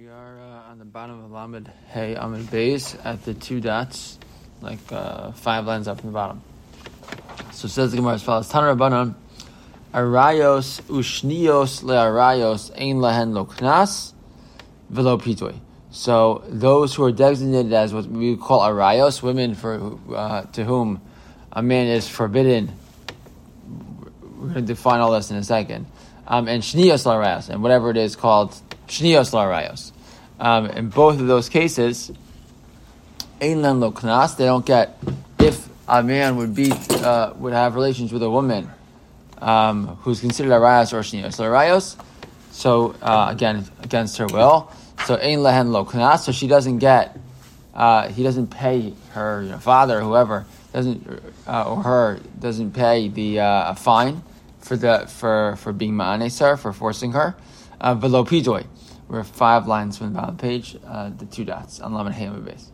are on the bottom of Lamed Hey Amid Beis at the two dots, like 5 lines up from the bottom. So it says the Gemara as follows: Tana Rabbanan, Arayos ushnios le'arayos ein lahen lo knas velo pitoi. So those who are designated as what we call arayos, women for to whom a man is forbidden. We're going to define all this in a second. And shnios l'arayos, and whatever it is called shnios l'arayos. In both of those cases, ein len lo knas, they don't get, if a man would have relations with a woman who's considered arayos or shnios l'arayos, so again, against her will, so ein lehen lo knas, so she doesn't get, he doesn't pay her father or whoever, doesn't pay the fine for being ma'anes her, for forcing her. Velo pitoi. We're 5 lines from the bottom of the page, the 2 dots on Lamed Hey Amid Beis.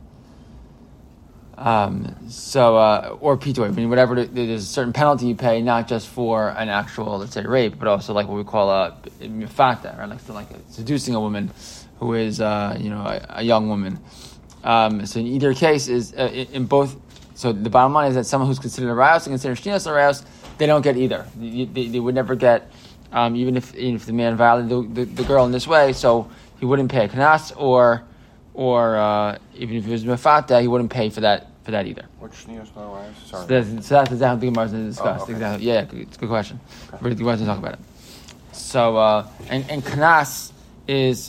Or pitoi, I mean, whatever, there's a certain penalty you pay, not just for an actual, let's say, rape, but also like what we call a mifata, right? Like seducing a woman who is, a young woman. So in either case, in both. So the bottom line is that someone who's considered arayos and considered shnios arayos, they don't get either. They would never get, even if the man violated the girl in this way, so he wouldn't pay a knas, or even if it was mefata, he wouldn't pay for that either. What's shnios arayos? Sorry. So that's exactly what Gemara is going to discuss. Okay. Exactly. Yeah, it's a good question. We're going to talk about it. So and knas is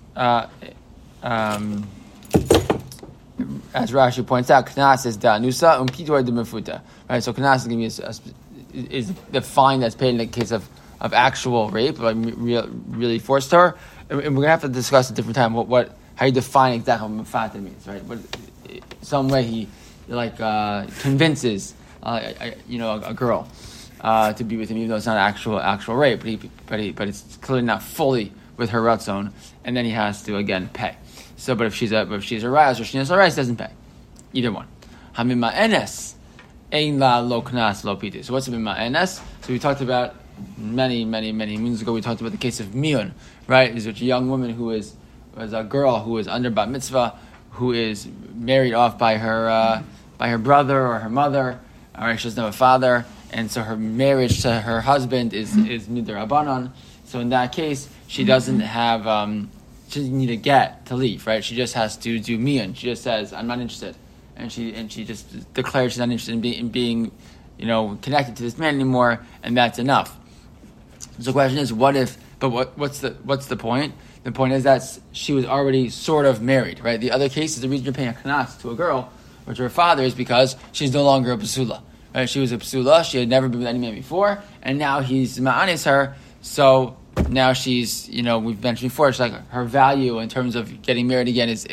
as Rashi points out, knas is da'anusa pitoi de mefuta. Right. So knas is going to be is the fine that's paid in the case of actual rape, like really forced her. And we're gonna have to discuss at a different time how you define exactly what mefata means, right? But some way he convinces a girl to be with him, even though it's not actual rape, but it's clearly not fully with her ratzon, and then he has to again pay. So, but if she's a rayas or shnios arayos, he doesn't pay either one. Hamima enes ein la lo knas lo piti. So what's a mima enes? So we talked about many moons ago. We talked about the case of miyun, right? Is a young woman who was a girl who is under bat mitzvah, who is married off by her brother or her mother, or she doesn't have a father, and so her marriage to her husband is midrabanan. So in that case, she doesn't have she doesn't need a get to leave, right? She just has to do miyun. She just says, "I'm not interested," and she just declares she's not interested in being connected to this man anymore, and that's enough. So the question is, what's the point? The point is that she was already sort of married, right? The other case is the reason you're paying a knas to a girl or to her father is because she's no longer a basula, right? She was a basula, she had never been with any man before, and now he's ma'anis her, so now she's, we've mentioned before, it's like her value in terms of getting married again is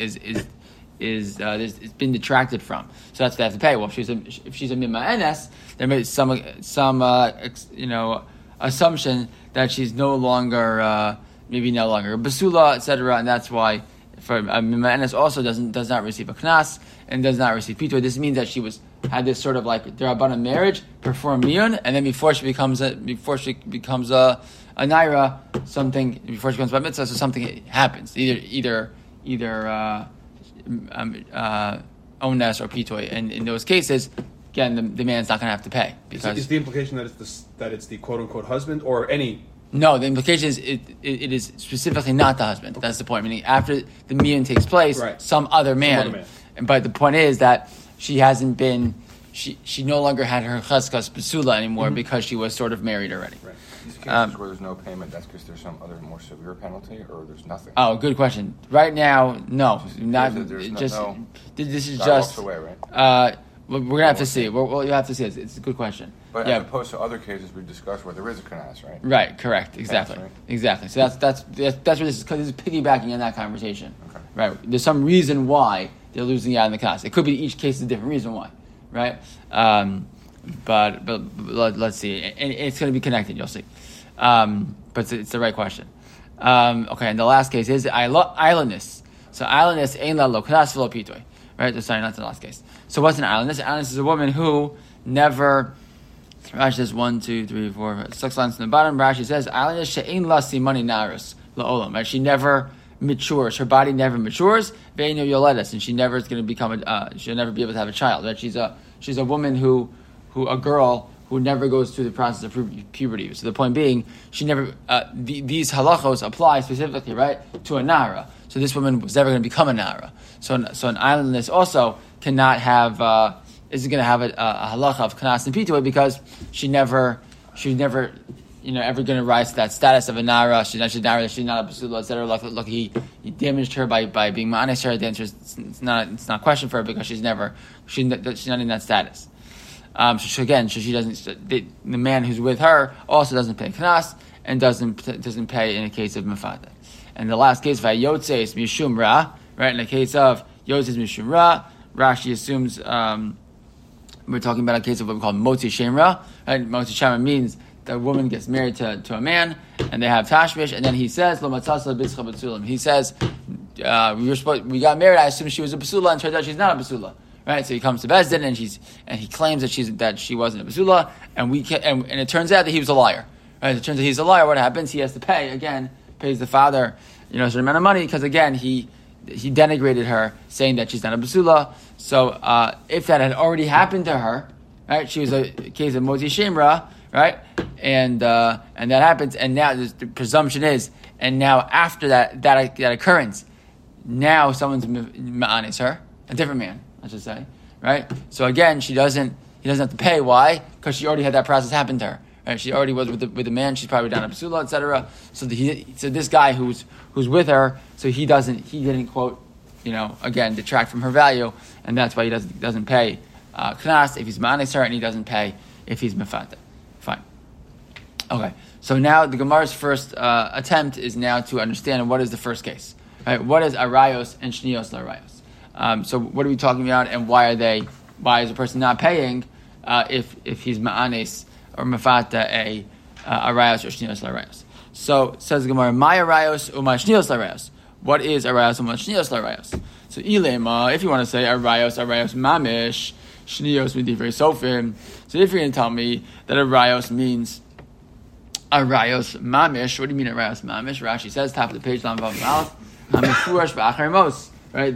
been detracted from. So that's what they have to pay. Well, if she's a mima enes, there may be some assumption that she's no longer a basula, etc. And that's why for a mima enes also does not receive a knas and does not receive pitoi. This means that she had this sort of like derabbanan marriage, perform miyun, and then before she becomes a naira, something before she becomes bat mitzvah, so something happens. Either ones or pitoi, and in those cases, again, the man's not going to have to pay because is the implication that it's the quote unquote husband or any? No, the implication is it is specifically not the husband. Okay. That's the point. Meaning after the miyun takes place, right, some other man. But the point is that she hasn't been. She no longer had her cheskas basula anymore because she was sort of married already. Right. These cases where there's no payment, that's because there's some other more severe penalty, or there's nothing. Oh, good question. Right now, no, this is just. Away, right? We're gonna have to see. You have to see. It's a good question. But as opposed to other cases we discussed where there is a knas, right? Right. Correct. Exactly. Right? Exactly. So that's what this is. Because this is piggybacking on that conversation. Okay. Right. There's some reason why they're losing out in the knas. It could be each case is a different reason why. Right. But let's see. And it's going to be connected. You'll see. But it's the right question. Okay. And the last case is islandness. So islandness ein la lo knas v'lo pitoi. Right. Sorry, not the last case. So what's an islandess? An islandess is a woman who never. Rashi says 1, 2, 3, 4, 6 lines from the bottom. Rashi says islandess she'ein la simani naris la'olam. Right. She never matures. Her body never matures. Ve'enu yoledes, and she never is going to become she'll never be able to have a child. Right? She's a woman a girl who never goes through the process of puberty. So the point being, she never these halachos apply specifically, right, to a nara. So this woman was never going to become a nara. So an islandless also cannot have isn't going to have a halacha of kanas and pituah because she's never ever going to rise to that status of a nara. She's not a basula, etc. Look, he damaged her by being ma'anis her. The answer is it's not a question for her because she's not in that status. So she doesn't. The man who's with her also doesn't pay kanas and doesn't pay in a case of mafada. And the last case, vayotzeis mishum ra, right? In the case of yotzeis mishum ra, Rashi assumes we're talking about a case of what we call motzi shemra. Right? Motzi shemra means the woman gets married to a man and they have tashmish, and then he says lo matzasa b'tzcha b'tzulim. He says we got married. I assume she was a basula, and turns out she's not a basula. Right, so he comes to Bezdin and he claims that she wasn't a basula, and it turns out that he was a liar. Right, it turns out he's a liar. What happens? He has to pays the father, a certain amount of money because again he denigrated her, saying that she's not a basula. So if that had already happened to her, right, she was a case of motzi shemra, right, and that happens, and now the presumption is, and now after that occurrence, now someone's ma'anis her, a different man, I should say, right? So again, he doesn't have to pay. Why? Because she already had that process happen to her. Right? She already was with the man. She's probably down a basula, etc. So this guy who's with her, so he didn't quote, again, detract from her value, and that's why he doesn't pay knas if he's ma'anis her, and he doesn't pay if he's mefata. Fine. Okay. So now the Gemara's first attempt is now to understand what is the first case. Right? What is arayos and shnios l'arayos? So what are we talking about, and why is a person not paying if he's ma'anis or mafata a arayos or shnios l'arayos? So says the Gemara, my arayos or my shnios l'arayos. What is arayos or my shnios l'arayos? So ilema, if you want to say arayos mamish, shnios midivrei sofim. So if you're going to tell me that arayos means arayos mamish, what do you mean arayos mamish? Rashi says, top of the page, lam vav mouth, hamifurash ba'achar mos. Right,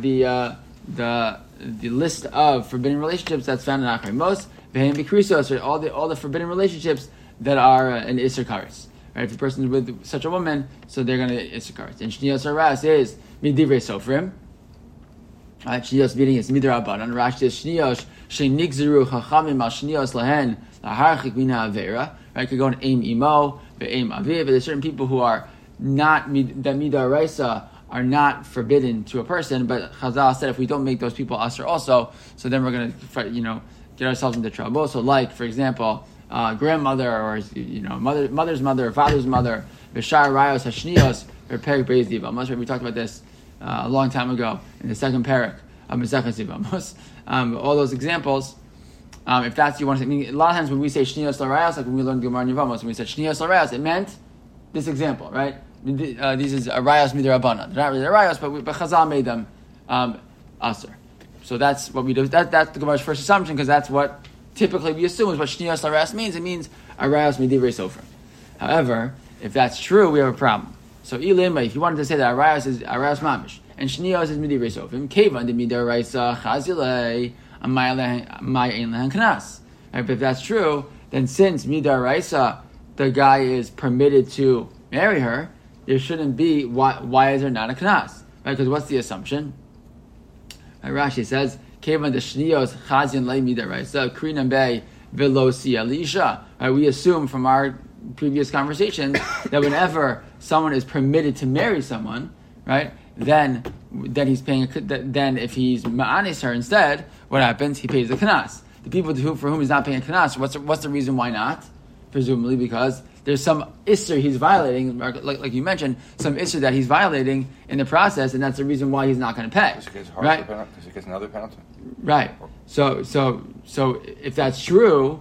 the list of forbidden relationships that's found in Acharei Mos, Ve'hem B'Krisos, right, all the forbidden relationships that are in Isser Kares. Right, if a person is with such a woman, so they're going to Isser Kares. And Shnios Haras is Midivrei Sofrim. Right, Shnios meaning is Midra Abanan. Rashi says Shnios She'nigzeru Chachamim Al Shnios Lahen Laharchik Mina Avera. Right, could go in Aim Imo, Ve'Aim Aviv. But there's certain people who are not that Midar Raisa are not forbidden to a person, but Chazal said if we don't make those people usher also, so then we're going to, get ourselves into trouble. So, like for example, grandmother or mother's mother, father's mother, V'shar Rayos Hashnios, or Perik Beis Divamos. We talked about this a long time ago in the second parak of Mesechus Divamos. All those examples. If that's you want to say, a lot of times when we say Shnios L'Rayos, like when we learned Gemara in Yevamos, when we said Shnios L'Rayos, it meant this example, right? These is arayos midrabanan. They're not really arayos, but Chazal made them aser. So that's what we do. That's the Gemara's first assumption, because that's what typically we assume is what shnios arayos means. It means arayos midivrei sofer. However, if that's true, we have a problem. So ilima, if you wanted to say that arayos is arayos mamish and shnios is midivrei sofer, kevan de midaraisa chazilei my ein lehen knas. But if that's true, then since midaraisa the guy is permitted to marry her, there shouldn't be, why is there not a knas? Right? Because what's the assumption? Rashi says, Kevan de shnios chazin lei midaraisa krinan bei velo si elisha. We assume from our previous conversations that whenever someone is permitted to marry someone, right, then he's paying. Then if he's ma'anis her instead, what happens? He pays the knas. The people for whom he's not paying a knas, what's the reason why not? Presumably because there's some isser he's violating, like you mentioned, some isser that he's violating in the process, and that's the reason why he's not going to pay. Right? Because he gets another penalty. Right. So if that's true,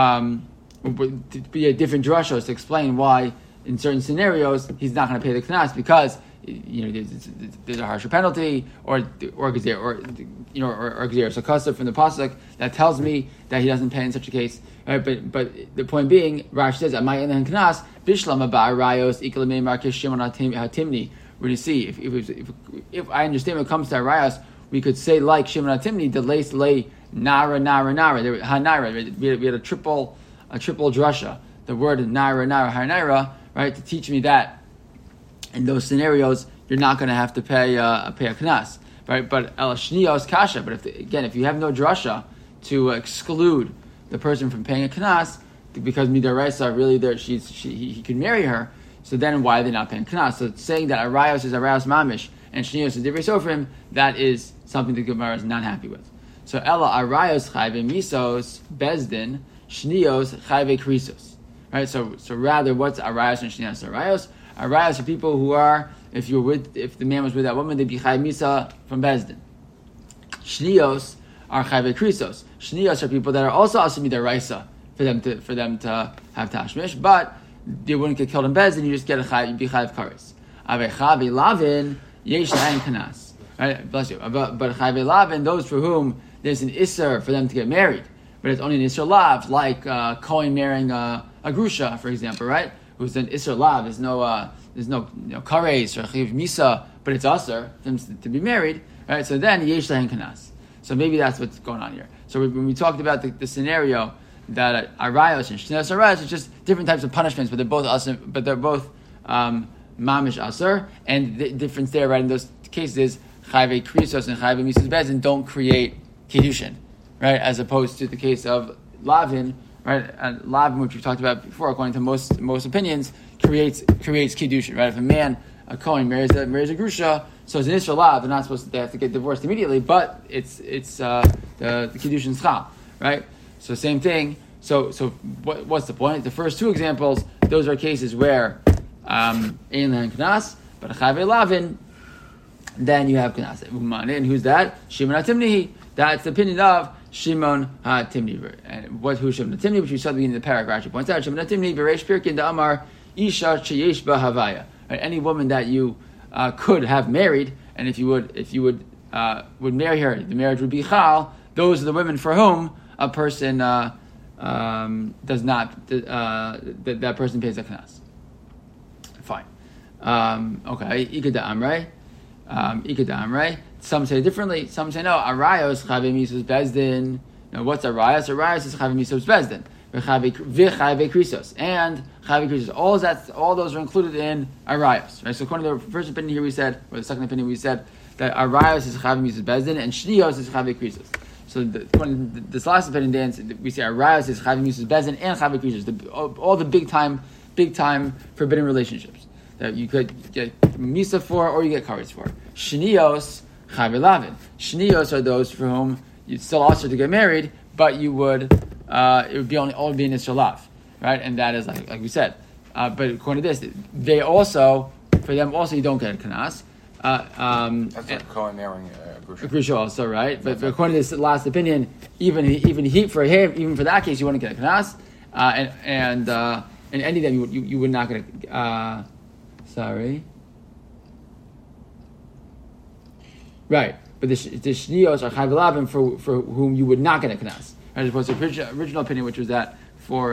would be a different drashos to explain why in certain scenarios he's not going to pay the knas because there's a harsher penalty or gzeir or gzeir. So kasser from the pasuk that tells me that he doesn't pay in such a case. Right, but the point being, Rashi says, "Amay elen knas bishlam ba rayos ikalamei markish shimon hatimni we're going to see if I understand when it comes to arayos, we could say like Shimon HaTimni, the lace lay nara. We had a triple drasha. The word nara, right, to teach me that in those scenarios you're not going to have to pay a knas, right? But el shnios kasha. But if you have no drasha to exclude the person from paying a knas, because midaraisa really he can marry her, so then why are they not paying knas? So saying that arayos is arayos mamish and shnios is divrei sofrim, that is something the Gemara is not happy with. So ella arayos chayve misos bezdin, shnios chayve krisos. Right. So rather, what's arayos and shnios? Arayos are people who are, if the man was with that woman, they'd be chayve misa from bezdin. Shnios are chayve krisos. Shnios are people that are also asim midaraisa for them to have tashmish, but they wouldn't get killed in bezdin. You just get you'd be chayve kares. Avechavi lavin yesh lahen kanas. Right. Bless you. But chayve lavin, those for whom there's an isser for them to get married, but it's only an isser lav, like Kohen marrying a grusha, for example, right? Who's an isser lav. There's no kares or chiv misa, but it's usher for them to be married, right? So then yesh lahen kanas. So maybe that's what's going on here. So when we talked about the scenario that arayos and shneos arayos, it's just different types of punishments, but they're both usher, but they're both mamish usher, and the difference there, right, in those cases is chayve krisos and chayve misas bezdin don't create kiddushin, right? As opposed to the case of lavin, right? And lavin, which we've talked about before, according to most opinions, creates kiddushin, right? If a man, a kohen, marries a grusha, so it's an isra lav, they're not supposed to have to get divorced immediately, but it's the kiddushin schal, right? So same thing. So what's the point? The first two examples, those are cases where ein lehen knas, but a chayve lavin, then you have knas. And who's that? Shimon HaTimni. That's the opinion of Shimon HaTimni. And who's Shimon HaTimni? Which we saw at the beginning of the paragraph. She points out Shimon HaTimni b'reish pirkin da'amar isha sheyesh ba havaya. Any woman that you could have married, and if you would marry her, the marriage would be chal. Those are the women for whom a person does not that person pays a knas. Fine. Okay. Ikeda amrei. Some say differently. Some say no. Arayos chayve misos bezdin. Now, what's arayos? Arayos is chayve misos bezdin. V'chayve krisos and chayve krisos. All those are included in arayos. Right. So according to the first opinion here, we said, or the second opinion, we said that arayos is chayve misos bezdin and shnios is chayve krisos. So this last opinion, Dan, we say arayos is chayve misos bezdin and chayve krisos. All the big time forbidden relationships that you could get misa for or you get kares for. Shnios chayve lavin. Shnios are those for whom you'd still also to get married, but you would it would be only be an isra lav, right? And that is like we said. But according to this, they also for them also you don't get a kanas. That's like Kohen marrying a grusha also, right? But according to this last opinion, even for that case, you wouldn't get a kanas, and any of them you would not get a. Sorry. Right, but the shnios are chayve lavin for whom you would not get a knas, right? As opposed to the original opinion, which was that for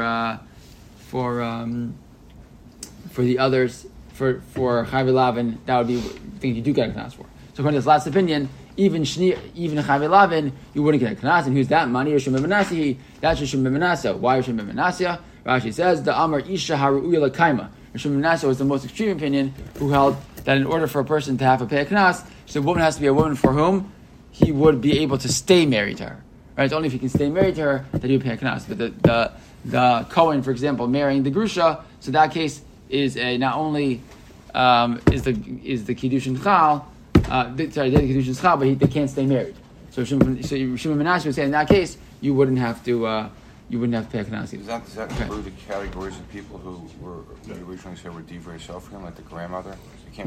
the others for chayve lavin, that would be things you do get a knas for. So according to this last opinion, even chayve lavin, you wouldn't get a knas. And who's that? Mani Rishon ben Manasseh. That's Rishon ben Manasseh. Why Rishon ben Manasseh? Rashi says the Amar Isha Haru'uya Lakaima. Rishon ben Manasseh was the most extreme opinion, who held that in order for a person to have a pay a knas, so the woman has to be a woman for whom he would be able to stay married to her. Right? It's only if he can stay married to her that he would pay a knas. But the Kohen, for example, marrying the grusha, so that case is not only is the kiddushin chal, the kiddushin chal, but they can't stay married. So Shimon Menashe would say in that case you wouldn't have to pay a knas. Does that include the categories of people who were originally said were divrei sofrim, like the grandmother? So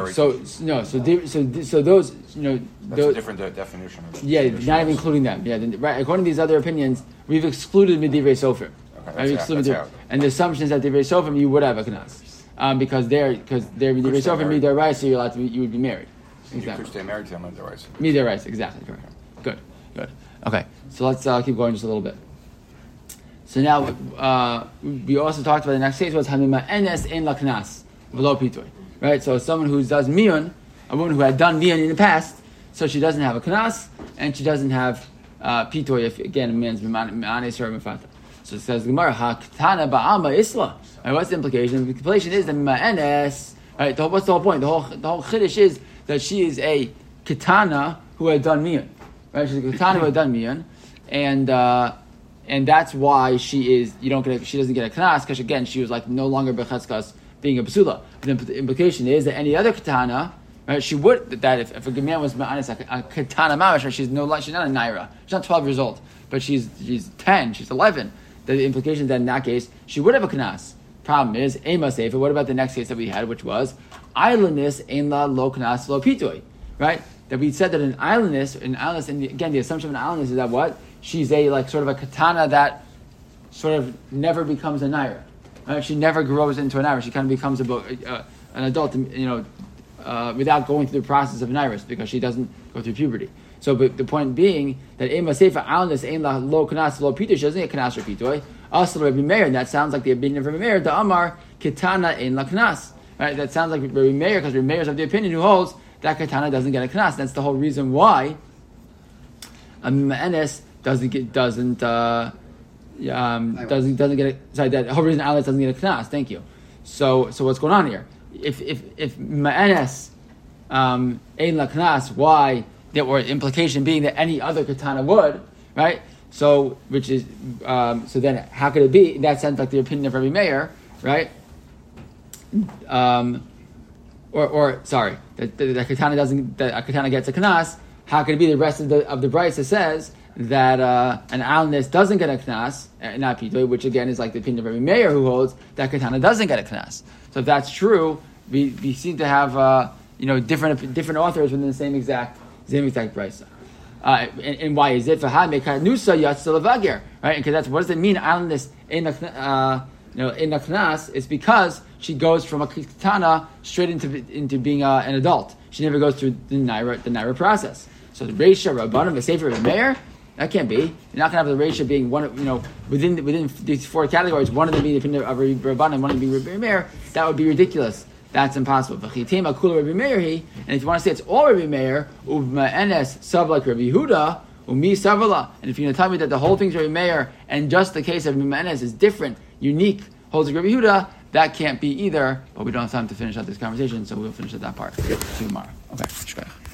So those That's a different definition. Yeah, not even including them. Yeah, right. According to these other opinions, we've excluded midivrei sofrim. Okay, that's out. And the assumption is that divrei sofrim you would have a knas because they're midivrei sofrim midaraisa, so you would be married. Exactly. You could stay married to them midaraisa. Midaraisa, exactly. Correct. Good. Okay, so let's keep going just a little bit. So now we also talked about the next case was hamima enes en laknas v'lo pitoy. right? So someone who does miyun, a woman who had done miyun in the past, so she doesn't have a knas, and she doesn't have pitoy if, again, a man's ma'anes or mefata. So it says, Gemara, ha-ketana ba'alma isla. Right, what's the implication? The implication is that ma'anes, right, what's the whole point? The whole chiddush is that she is a ketana who had done miyun. Right, she's a ketana who had done miyun, and that's why she doesn't get a knas, because again, she was like no longer becheskas being a basula. But the implication is that any other ketana, right, she would, that if a man was ma'anis, a ketana mamash, she's not a naira, she's not 12 years old, but she's 10, she's 11. The implication is that in that case, she would have a knas. Problem is, ema sefer, what about the next case that we had, which was, islandness ein la lo knas lo pitoy, right? That we said that an islandness, and again, the assumption of an islandness is that what? She's a, like, sort of a katana that sort of never becomes a naira. Right? She never grows into an naira. She kind of becomes an adult, without going through the process of nairas, because she doesn't go through puberty. So, but the point being that ema sefer islandness ein la lo knas lo pitoy, she doesn't get knas or pitoy. Also, Rabbi Meir, and that sounds like the opinion of Rabbi Meir, the Amar katana ein la knas. Right? That sounds like Rabbi Meir, because Rabbi Meir is of the opinion who holds that katana doesn't get a knas. That's the whole reason why a ma'anes doesn't get a, sorry, that whole reason Alex doesn't get a knas. Thank you. So what's going on here? If ma'anes ein la knas, why? Or implication being that any other katana would, right? So which is so then how could it be in that sense like the opinion of Rabbi Meir, right? Or sorry, that katana doesn't, that a katana gets a knas. How could it be the rest of the brisa says that an alness doesn't get a knas, not pitoy, which again is like the opinion of Rabbi Meir who holds that katana doesn't get a knas. So if that's true, we seem to have different authors within the same exact brisa. And why is it? Right? Because that's, what does it mean? Islandness in a knas, it's because she goes from a katana straight into being an adult. She never goes through the naira process. So the reisha, rabbanim, the sefer, the mayor, that can't be. You're not going to have the reisha being one of, within these four categories, one of them being the opinion of rabbanim, one of them being Rabbi Meir. That would be ridiculous. That's impossible. And if you want to say it's all Rabbi Meir, uvma'enes sav like Rabbi Yehuda, umi savala. And if you're going to tell me that the whole thing's Rabbi Meir, and just the case of ma'enes is different, unique, holds like Rabbi Yehuda, that can't be either. But we don't have time to finish out this conversation, so we'll finish at that part tomorrow. Okay.